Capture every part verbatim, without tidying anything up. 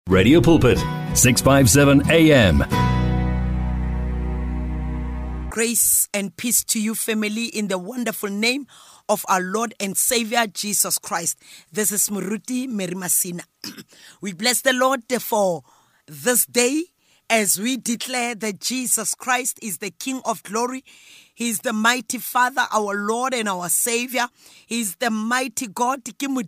Radio Pulpit, six fifty-seven A M. Grace and peace to you, family, in the wonderful name of our Lord and Savior, Jesus Christ. This is Muruti Merimasina. We bless the Lord for this day as we declare that Jesus Christ is the King of glory. He is the mighty Father, our Lord and our Savior. He is the mighty God.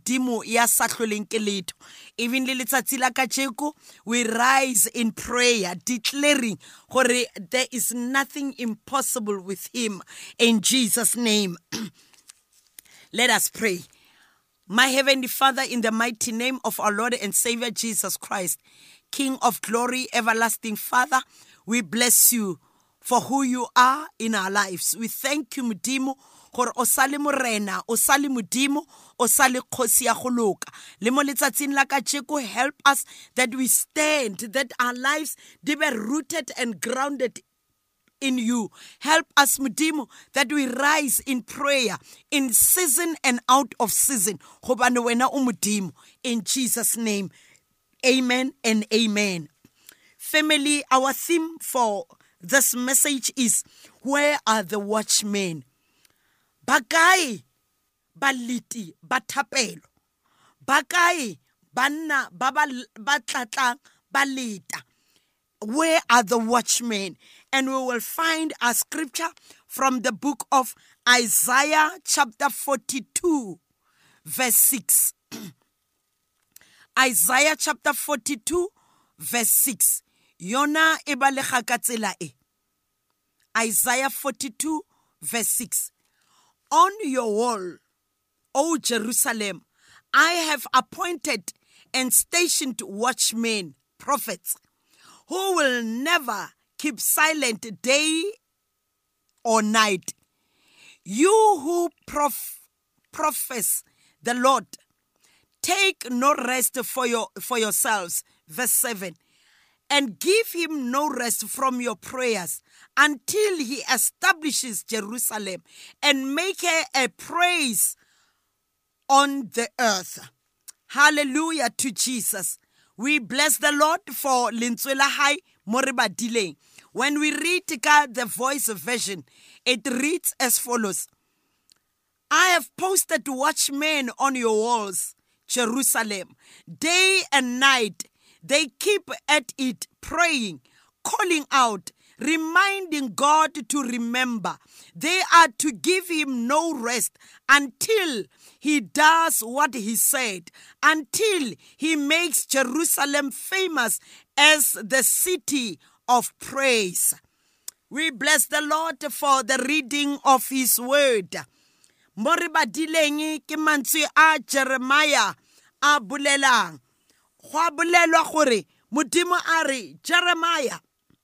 Even we rise in prayer, declaring there is nothing impossible with Him. In Jesus' name, let us pray. My Heavenly Father, in the mighty name of our Lord and Savior Jesus Christ, King of glory, everlasting Father, we bless you for who you are in our lives. We thank you, Modimo, gore o sale morena, o sale Modimo, o sale kgosi ya go loka. Le mo letsatsing la kajeko, help us that we stand, that our lives they be rooted and grounded in you. Help us, Modimo, that we rise in prayer in season and out of season. Gobane wena o Modimo. In Jesus' name, amen and amen. Family, our theme for this message is, where are the watchmen? Bakai baliti batapelo. Bakai banna baba batlatlang balita. Where are the watchmen? And we will find a scripture from the book of Isaiah chapter forty-two, verse six. Isaiah chapter forty-two, verse six. Yona ebalega ka tsela e. Isaiah forty-two, verse six. On your wall, O Jerusalem, I have appointed and stationed watchmen, prophets, who will never keep silent day or night. You who prof- profess the Lord, take no rest for your for yourselves. Verse seven. And give him no rest from your prayers until he establishes Jerusalem and make her a praise on the earth. Hallelujah to Jesus. We bless the Lord for Lintswela Hai Moribadile. When we read the voice version, it reads as follows. I have posted watchmen on your walls, Jerusalem, day and night. They keep at it, praying, calling out, reminding God to remember. They are to give him no rest until he does what he said, until he makes Jerusalem famous as the city of praise. We bless the Lord for the reading of his word. Moribadileng ke mantswe a Jeremiah a bulelang. Go bolelwa gore Modimo a re Jeremiah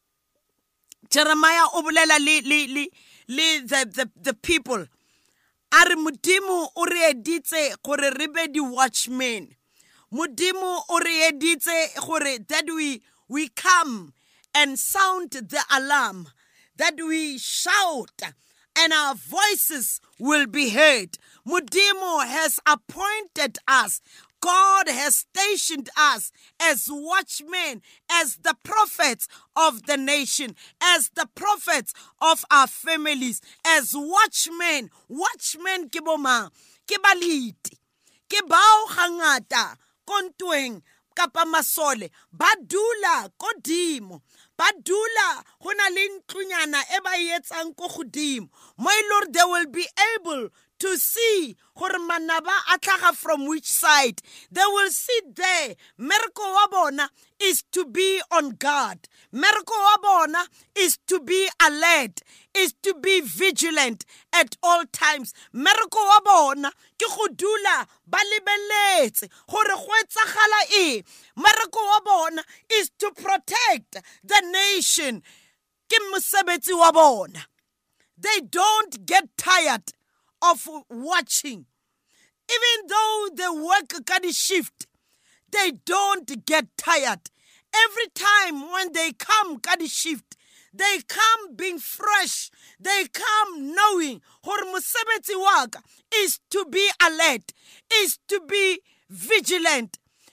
Jeremiah o bolela le le le le the the the people a re Modimo o re editse gore re be di watchmen. Modimo o re editse gore that we we come and sound the alarm, that we shout and our voices will be heard. Modimo has appointed us. God has stationed us as watchmen, as the prophets of the nation, as the prophets of our families, as watchmen. Watchmen ke boma, ke baliti, ke bao hangata, kontweng, kapa masole, badula kodimo, badula hona le ntlunyana e ba etsang ko godimo. My Lord, they will be able to see gore manaba a tlhaga from which side. They will sit there. Miracle wa bona is to be on guard. Miracle wa bona is to be alert, is to be vigilant at all times. Miracle wa bona ke go dula ba lebeletse gore go etsagala e. Miracle wa bona is to protect the nation. Ke mosebetsi wa bona. They don't get tired of watching. Even though they work kind of shift, they don't get tired. Every time when they come kind of shift, they come being fresh. They come knowing hore mosebetsi wa ka is to be alert, is to be vigilant,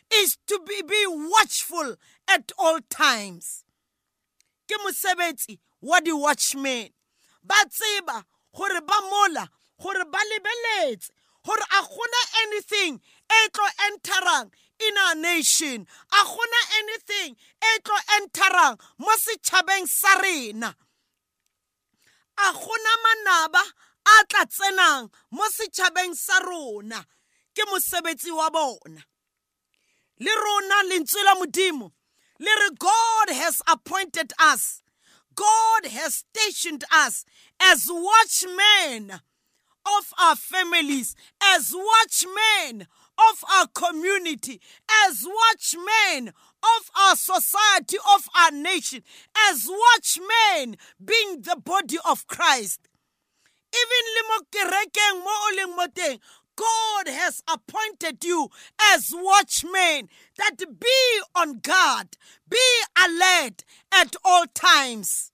is to be, be watchful at all times. Ke mosebetsi wa di-watchmen. Ba tseba gore ba mola, gore ba lebeletse, gore a gona anything e tlo enterang in our nation. A gona anything e tlo enterang mo setšhabeng sa rena. A gona manaba a tla tsenang mo setšhabeng sa rona. Ke mosebetsi wa bona. Le rona lentswe la Modimo le re God has appointed us. God has stationed us as watchmen of our families, as watchmen of our community, as watchmen of our society, of our nation, as watchmen being the body of Christ. Even le mo kerekeng mo o leng mo teng, God has appointed you as watchmen, that be on guard, be alert at all times.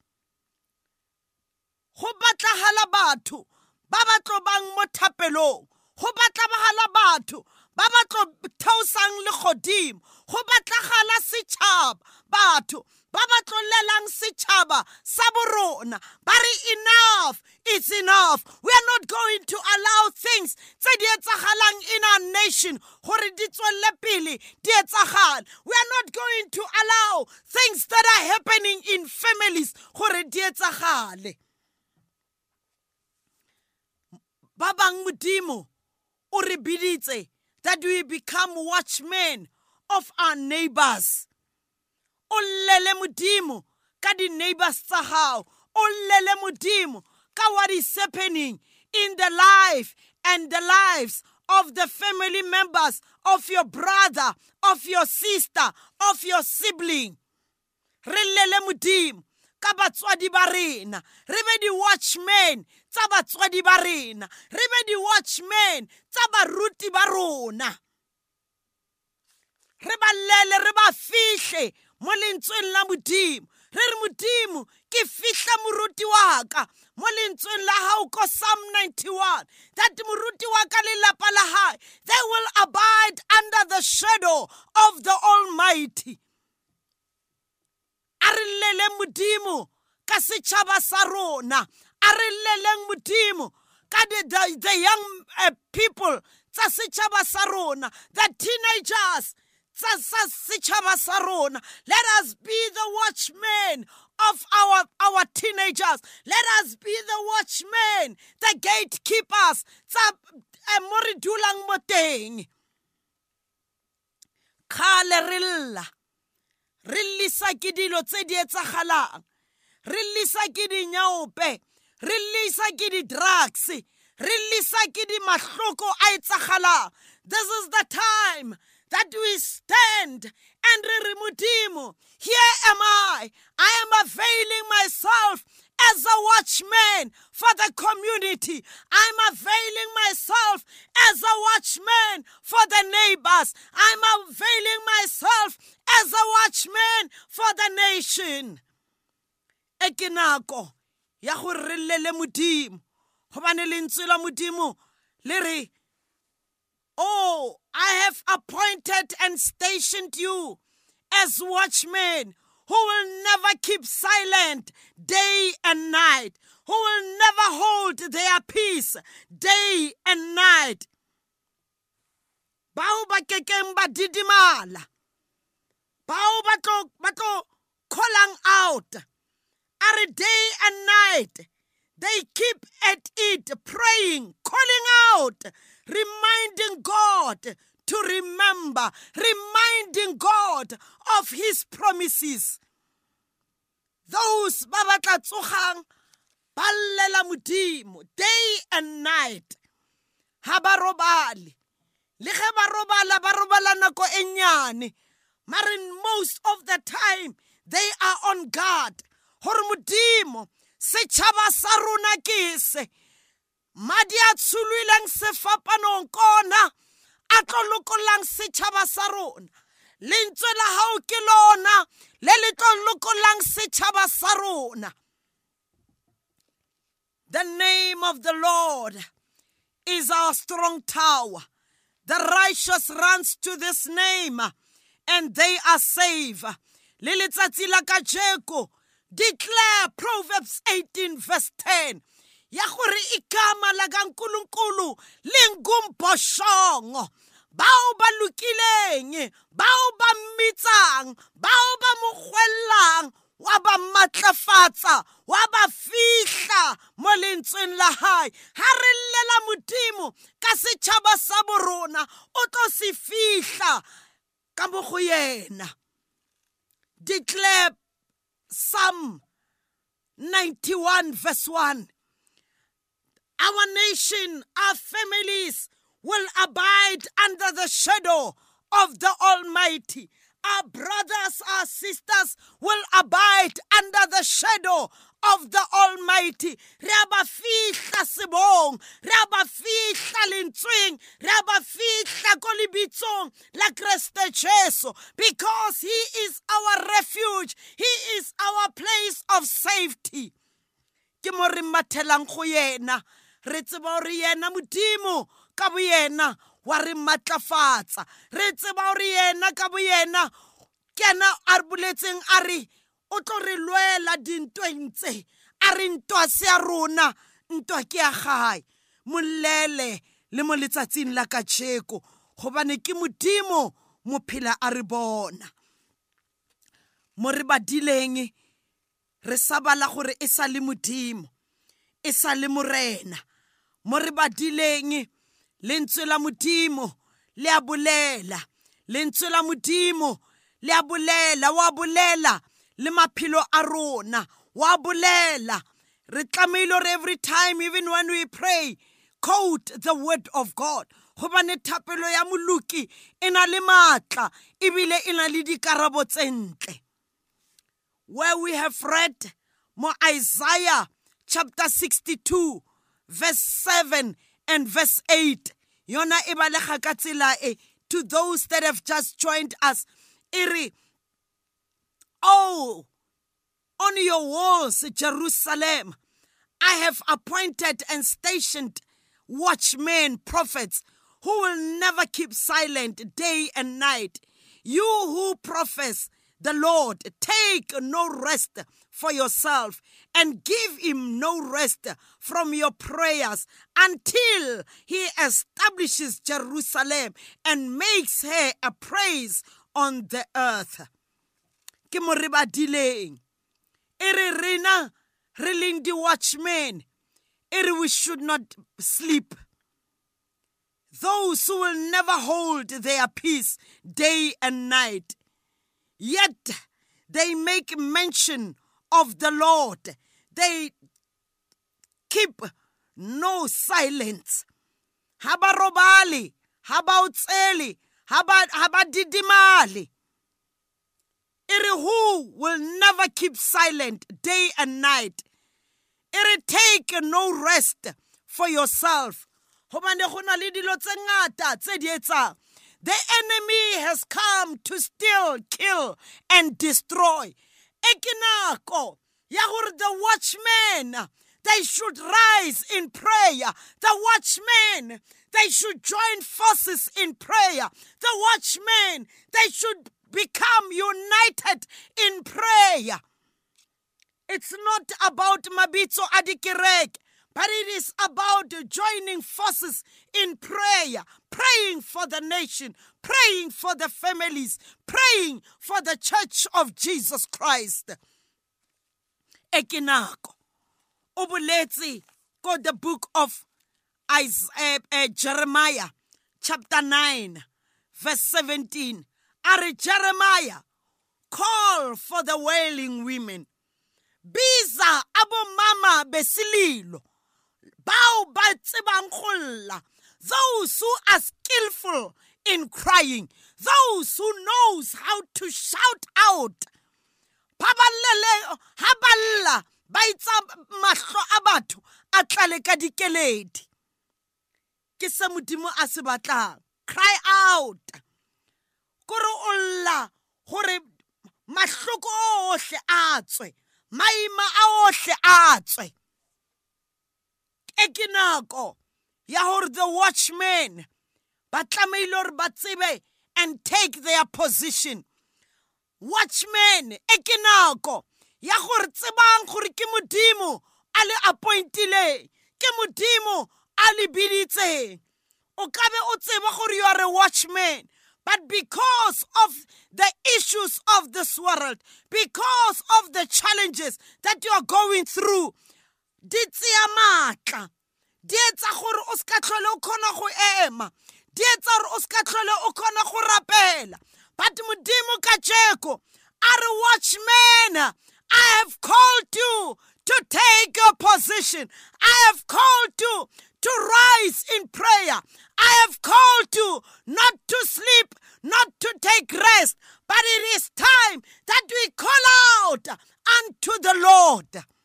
Go batlagala batho ba ba tlo bang mo thapelong, go batlagala batho ba ba tlo theosang le godimo, go batlagala setšhaba batho ba ba tlo lelang setšhaba sa borona ba re enough, it's enough. We are not going to allow things tse di etsagalang in our nation gore di tswelle pele di etsagale. We are not going to allow things that are happening in families gore di etsagale. Ba bang Modimo o re biditse that we become watchmen of our neighbors. O lele Modimo ka di neighbors tsa hao. O lele Modimo ka what is happening in the life and the lives of the family members of your brother, of your sister, of your sibling. Re lele Modimo ka batswadi ba rena. Re be di watchmen tsa batswadi ba rena. Re be di watchmen tsa baruti ba rona. Re ba lele, re ba fihle mo lentsweng la Modimo. Re re Modimo ke fihla moruti wa ka mo lentsweng la hao ko Psalm ninety-one, that moruti wa ka le lapa la hae, they will abide under the shadow of the Almighty. A re lele Modimo ka setšhaba sa rona. A re leleng Modimo ka the, the, the young uh, people tsa setšhaba sa rona, the teenagers tsa setšhaba sa rona. Let us be the watchmen of our, our teenagers. Let us be the watchmen, the gatekeepers tsa mo re dulang mo teng. Kgale re lla, re lisa ke dilo tse di etsagalang, re lisa ke dinyaope, re lisa ke di drugs, re lisa ke di mahloko a etsagalang. This is the time that we stand and re Modimo, here am I. I am availing myself as a watchman for the community. I'm availing myself as a watchman for the neighbors. I'm availing myself as a watchman for the nation. E ke nako ya go re lele Modimo, gobane lentswe la Modimo le re, oh, I have appointed and stationed you as watchmen who will never keep silent day and night, who will never hold their peace day and night. Bao ba kekeng ba didimala, bao ba tlo ba tlo calling out, are day and night. They keep at it, praying, calling out, reminding God to remember, reminding God of his promises. Those ba batla tsogang ba llela Modimo day and night. Ha ba robale, le ge ba robala ba robala nako e nyane, mare most of the time they are on guard. Hore Modimo setšhaba sa rona ke se, madi a tshululang sefapanong kona a tlo lokolang setšhaba sa rona. Lentswe la hao ke lona le le tlo lokolang setšhaba sa rona. The name of the Lord is our strong tower. The righteous runs to this name and they are saved. Le letsatsi la kajeko, declare Proverbs eighteen verse ten. Ya gore ikama la kaNkulunkulu lingumboshongo. Bao ba lokileng, bao ba mmitsang, bao ba mo kgwellang, wa ba matlafatsa, wa ba fihla mo lentsweng la hae. Ha re llela Modimo ka setjhaba sa borona, o tlo se fihla ka mo go yena. Declare Psalm ninety-one verse one. Our nation, our families will abide under the shadow of the Almighty. Our brothers, our sisters will abide under the shadow of the Almighty. Re ba fihla sebong, re ba fihla lentsweng, re ba fihla ko lebitsong la Kriste Jesu, because he is our refuge, he is our place of safety. Ke mo re mathelang go yena, re tseba gore yena Modimo ka bo yena wa re matlafatsa, re tseba gore yena ka bo yena kena a boletseng a re o tlo re lwela dintweng tse, a re ntwa se ya rona ntwa ke ya gae. Molele le mo letsatsing la kajeko gobane ke Modimo mo phela a re bona. Mo re badileng re sabala gore e sa le Modimo, e sa le morena. Mo re badileng lentswe la Modimo le a bolela, lentswe la Modimo le a bolela, wa bolela le maphelo a rona, wa bolela. Re tlamehile re every time, even when we pray, quote the word of God. Gobane thapelo ya moluki e na le matla, ebile e na le dikarabo tse ntle. Where we have read more Isaiah chapter sixty-two verse seven and verse eight. Yona e balega ka tsela e to those that have just joined us. Iri, oh, on your walls, Jerusalem, I have appointed and stationed watchmen, prophets, who will never keep silent day and night. You who profess the Lord, take no rest for yourself and give him no rest from your prayers until he establishes Jerusalem and makes her a praise on the earth. Ke mo re badileng, e re rena re leng di watchmen, e re we should not sleep. Those who will never hold their peace day and night, yet they make mention of the Lord. They keep no silence. Haba robali, haba utseli, haba haba didimali. Iri who will never keep silent day and night. Iri take no rest for yourself. Hobane go na le dilo tse ngata tse di etsang. The enemy has come to steal, kill, and destroy. Ekinako, ya gore the watchmen, they should rise in prayer. The watchmen, they should join forces in prayer. The watchmen, they should become united in prayer. It's not about mabitso adikerek, but it is about joining forces in prayer, praying for the nation, praying for the families, praying for the church of Jesus Christ. Ekinako, obuleti go the book of Isaiah, uh, Jeremiah, chapter nine, verse seventeen. Are Jeremiah, call for the wailing women. Biza abo mama besililo. Bao ba tsebang golla. Those who are skillful in crying, those who knows how to shout out. Pabalele haballa baitsa mahlo a batho a tlale ka dikeledi. Ke se Modimo a se batlang. Cry out. Kore olla gore mahloko ohle a tswe, maima a ohle a tswe. Ekinako ya hore the watchmen ba tlameile hore ba tsebe and take their position. Watchmen, e ke nako ya gore tsebang gore ke modimo a le appointile, ke modimo a le biditse. O ka be o tseba gore you are a watchman, but because of the issues of this world, because of the challenges that you are going through, di tseya matla, di etsa gore o ska tlhole o kgona go ema, di etsa gore o ska tlhole o kgona go rapela. But modimo kajeko, are watchmen, I have called you to take your position. I have called you to rise in prayer. I have called you not to sleep, not to take rest, but it is time that we call out unto the Lord.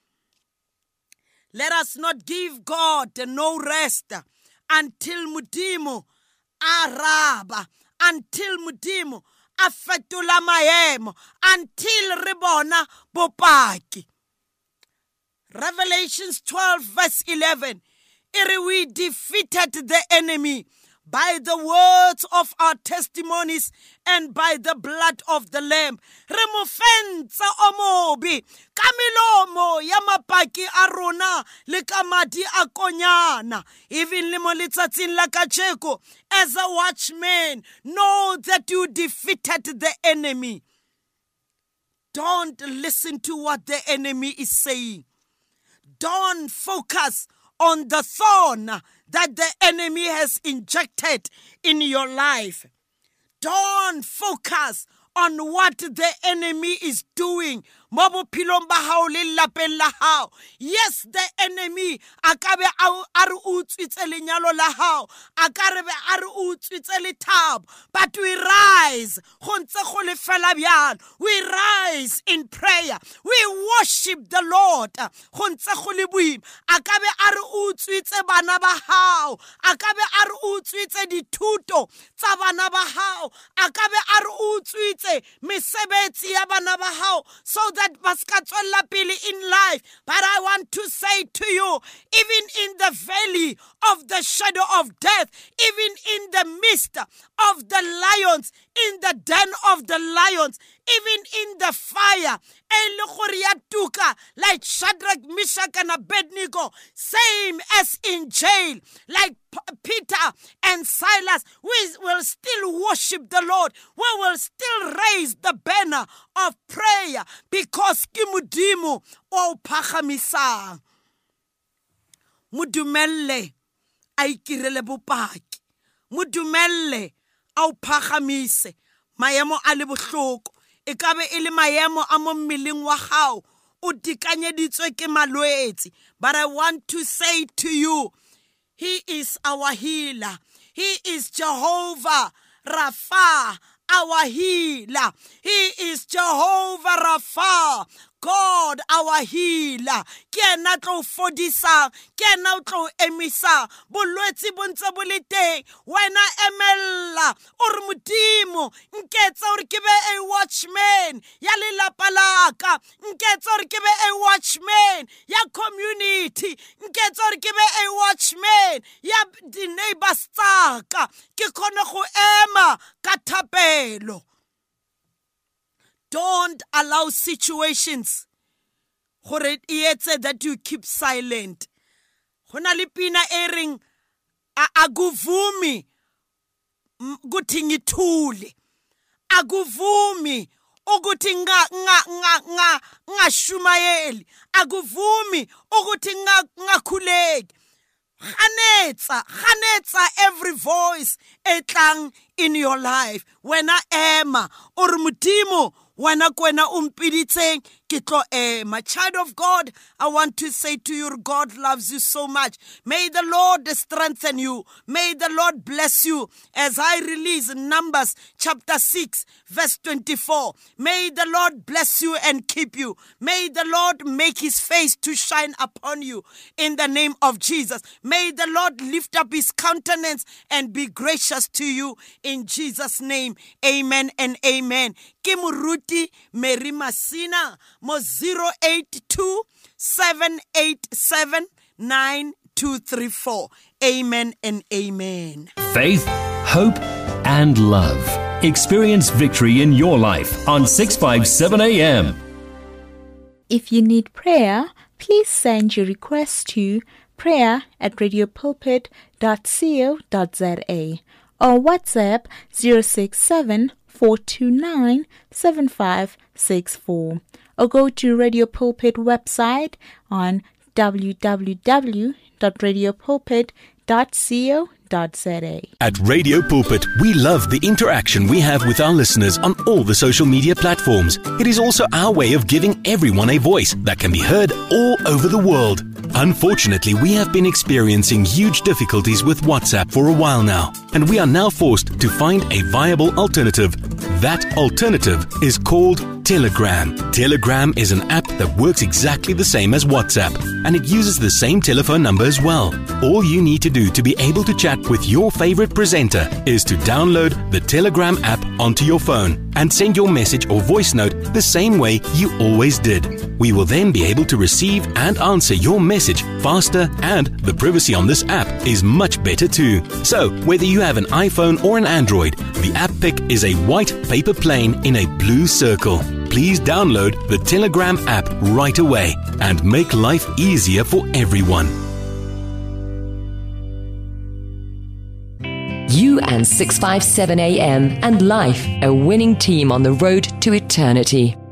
Let us not give God no rest until Modimo araba, until Modimo afetola maemo, until re bona bopaki. Revelations twelve verse eleven. We defeated the enemy by the words of our testimonies and by the blood of the Lamb. Re mo fentsa o mobi ka melomo ya mapaki a rona le ka madi a konyana. Even le mo letsatsing la kajeko, as a watchman, know that you defeated the enemy. Don't listen to what the enemy is saying. Don't focus on the thorn that the enemy has injected in your life. Don't focus on what the enemy is doing. Yes, the enemy akabe a re utswitse lenyalo la hao, akarebe a re utswitse lethabo, but we rise go ntse go le fela bjalo. We rise in prayer, we worship the Lord go ntse go le boima. Akabe a re utswitse bana ba hao, akabe a re utswitse dithuto tsa bana ba hao, akabe a re utswitse mesebetsi ya bana ba hao, so that baska tswella pele in life. But I want to say to you, even in the valley of the shadow of death, even in the midst of the lions, in the den of the lions, even in the fire, like Shadrach, Meshach, and Abednego, same as in jail, like Peter and Silas, we will still worship the Lord. We will still raise the banner of prayer because Kimudimu o Pachamisa Mudumelle aikirele bopaki, Mudumelle au Pachamise, Maemo ale bohloko, ekabe ele maemo a mo mmeleng wa gao o dikanyeditswe ke malwetse. But I want to say to you, He is our healer. He is Jehovah Rapha, our healer. He is Jehovah Rapha, God our healer. Ke ena tlo fodisa, ke ena tlo emisa bolwetsi bontse bo le teng. Wena emella o re modimo nketsa hore ke be a watchman ya lelapa laka, nketsa hore ke be a watchman ya community, nketsa hore ke be a watchman ya di neighbors tsaka, ke kgone go ema ka thapelo. Don't allow situations that you keep silent. Hona le pina ering aguvumi guthi ngithule, aguvumi ukuthi nga nga nga nga ngashumayeli, aguvumi ukuthi nga ngakhuleki. Khanetsa, khanetsa every voice etlang in your life. Wena ema or modimo wena kwena umpiditseng ke tlo ema. Child of God, I want to say to you, God loves you so much. May the Lord strengthen you. May the Lord bless you as I release Numbers chapter six verse twenty-four. May the Lord bless you and keep you. May the Lord make his face to shine upon you in the name of Jesus. May the Lord lift up his countenance and be gracious to you in Jesus' name. Amen and amen. Ke Moruti Mary Masina mo zero eight two seven eight seven nine two three four. Amen and amen. Faith, hope, and love. Experience victory in your life on six fifty-seven A M. If you need prayer, please send your request to prayer at radiopulpit dot co dot za or WhatsApp zero six seven, four two nine, seven five six four, or go to Radio Pulpit website on w w w dot radiopulpit dot co dot za. At Radio Pulpit, we love the interaction we have with our listeners on all the social media platforms. It is also our way of giving everyone a voice that can be heard all over the world. Unfortunately, we have been experiencing huge difficulties with WhatsApp for a while now, and we are now forced to find a viable alternative. That alternative is called Telegram. Telegram is an app that works exactly the same as WhatsApp, and it uses the same telephone number as well. All you need to do to be able to chat with your favorite presenter is to download the Telegram app onto your phone and send your message or voice note the same way you always did. We will then be able to receive and answer your message faster, and the privacy on this app is much better too. So, whether you have an iPhone or an Android, the app pic is a white paper plane in a blue circle. Please download the Telegram app right away and make life easier for everyone. You and six fifty-seven A M and Life, a winning team on the road to eternity.